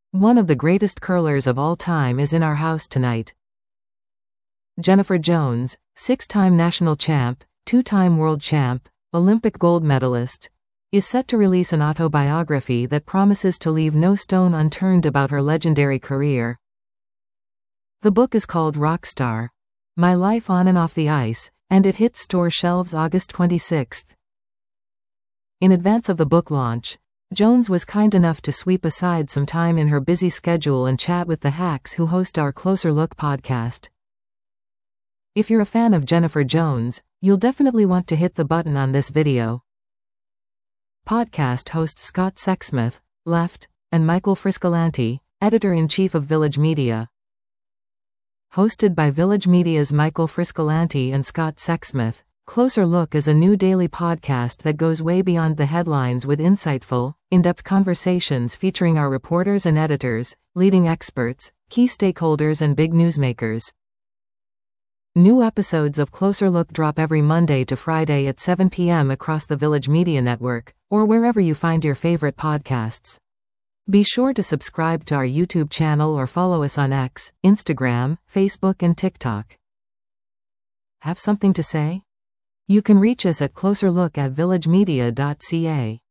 One of the greatest curlers of all time is in our house tonight. Jennifer Jones, 6-time national champ, 2-time world champ, Olympic gold medalist, is set to release an autobiography that promises to leave no stone unturned about her legendary career. The book is called Rockstar: My Life on and Off the Ice, and it hits store shelves August 26. In advance of the book launch, Jones was kind enough to sweep aside some time in her busy schedule and chat with the hacks who host our Closer Look podcast. If you're a fan of Jennifer Jones, you'll definitely want to hit the button on this video. Podcast hosts Scott Sexsmith, Left, and Michael Friscolanti, editor-in-chief of Village Media. Hosted by Village Media's Michael Friscolanti and Scott Sexsmith, Closer Look is a new daily podcast that goes way beyond the headlines with insightful, in-depth conversations featuring our reporters and editors, leading experts, key stakeholders and big newsmakers. New episodes of Closer Look drop every Monday to Friday at 7 p.m. across the Village Media Network, or wherever you find your favorite podcasts. Be sure to subscribe to our YouTube channel or follow us on X, Instagram, Facebook and TikTok. Have something to say? You can reach us at closerlook@villagemedia.ca.